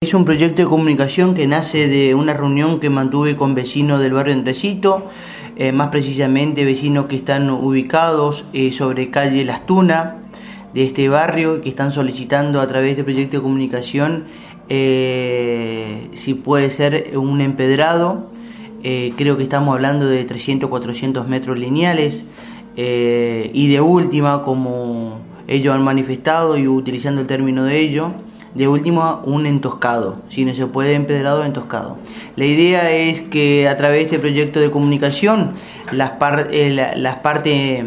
Es un proyecto de comunicación que nace de una reunión que mantuve con vecinos del barrio Andresito, más precisamente vecinos que están ubicados sobre calle Las Tunas de este barrio, que están solicitando a través de proyecto de comunicación si puede ser un empedrado. Creo que estamos hablando de 300-400 metros lineales, y de última, como ellos han manifestado y utilizando el término de ellos, de último un entoscado, si no se puede empedrado, entoscado. La idea es que a través de este proyecto de comunicación las partes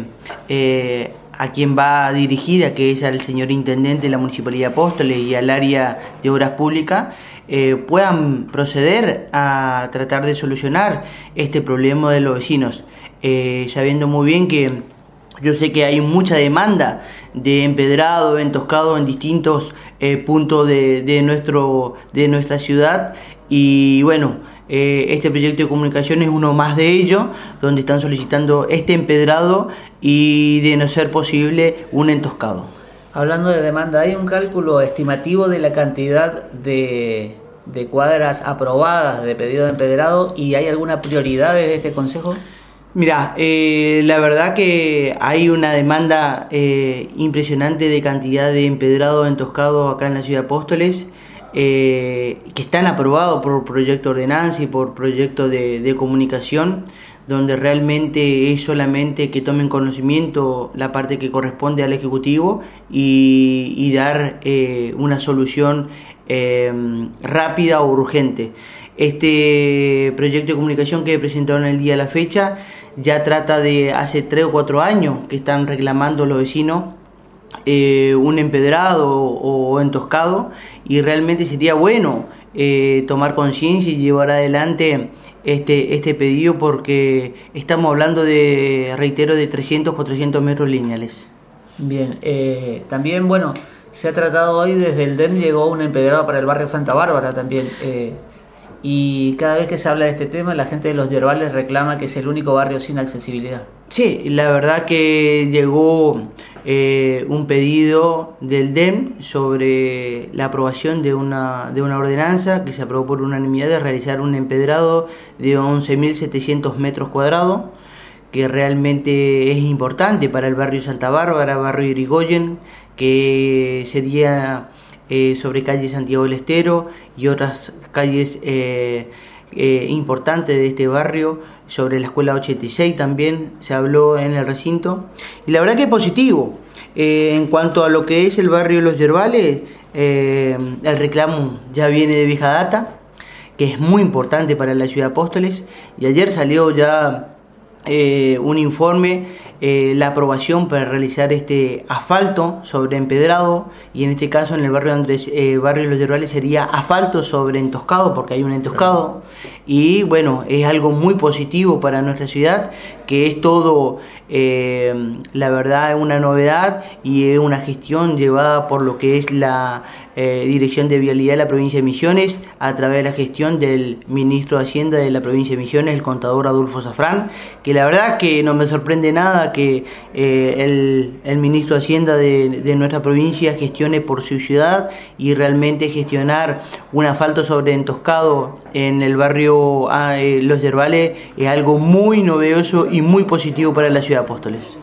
a quien va dirigida, que es al señor intendente de la Municipalidad de Apóstoles y al área de obras públicas, puedan proceder a tratar de solucionar este problema de los vecinos, sabiendo muy bien que yo sé que hay mucha demanda de empedrado, entoscado en distintos puntos de nuestra ciudad, y bueno, este proyecto de comunicación es uno más de ellos, donde están solicitando este empedrado y, de no ser posible, un entoscado. Hablando de demanda, ¿hay un cálculo estimativo de la cantidad de cuadras aprobadas de pedido de empedrado y hay alguna prioridad desde este consejo? Mira, la verdad que hay una demanda impresionante de cantidad de empedrado entoscado acá en la ciudad de Apóstoles, que están aprobados por proyecto de ordenanza y por proyecto de comunicación, donde realmente es solamente que tomen conocimiento la parte que corresponde al Ejecutivo y dar una solución rápida o urgente. Este proyecto de comunicación que presentaron el día de la fecha ya trata de hace 3 o 4 años que están reclamando los vecinos un empedrado o entoscado, y realmente sería bueno tomar conciencia y llevar adelante este pedido, porque estamos hablando de, reitero, de 300-400 metros lineales. Bien, también, bueno, se ha tratado hoy, desde el DEN llegó un empedrado para el barrio Santa Bárbara también, y cada vez que se habla de este tema, la gente de Los Yerbales reclama que es el único barrio sin accesibilidad. Sí, la verdad que llegó un pedido del DEM sobre la aprobación de una ordenanza que se aprobó por unanimidad de realizar un empedrado de 11.700 metros cuadrados, que realmente es importante para el barrio Santa Bárbara, barrio Irigoyen, que sería sobre calle Santiago del Estero y otras calles importantes de este barrio. Sobre la escuela 86 también se habló en el recinto, y la verdad que es positivo. En cuanto a lo que es el barrio Los Yerbales, el reclamo ya viene de vieja data, que es muy importante para la ciudad de Apóstoles, y ayer salió ya un informe, la aprobación para realizar este asfalto sobre empedrado, y en este caso en el barrio barrio Los Yerbales sería asfalto sobre entoscado, porque hay un entoscado. Y bueno, es algo muy positivo para nuestra ciudad, que es todo, la verdad, es una novedad y es una gestión llevada por lo que es la Dirección de Vialidad de la provincia de Misiones, a través de la gestión del ministro de Hacienda de la provincia de Misiones, el contador Adolfo Zafrán, que la verdad que no me sorprende nada que el ministro de Hacienda de nuestra provincia gestione por su ciudad, y realmente gestionar un asfalto sobre entoscado en el barrio Los Yerbales es algo muy novedoso y muy positivo para la ciudad de Apóstoles.